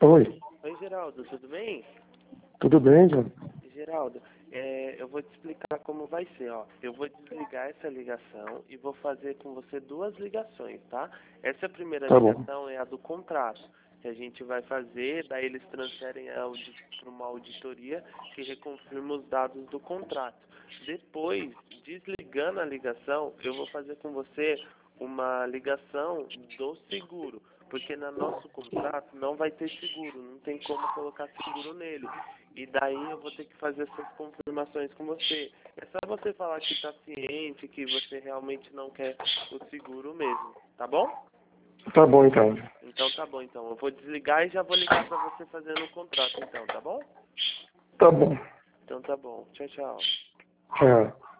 Oi, Oi, Geraldo, tudo bem? tudo bem, João? Geraldo, eu vou te explicar como vai ser, ó. Eu vou desligar essa ligação e vou fazer com você duas ligações, tá? Essa primeira Tá bom. ligação é a do contrato, que a gente vai fazer, daí eles transferem para uma auditoria que reconfirma os dados do contrato. Depois, desligando a ligação, eu vou fazer com você uma ligação do seguro, porque no nosso contrato não vai ter seguro, não tem como colocar seguro nele. E daí eu vou ter que fazer essas confirmações com você. É só você falar que está ciente, que você realmente não quer o seguro mesmo, tá bom? Tá bom, então. Então tá bom, então. Eu vou desligar e já vou ligar para você fazendo o contrato, então, tá bom? Tá bom. Então tá bom. Tchau, tchau. Tchau.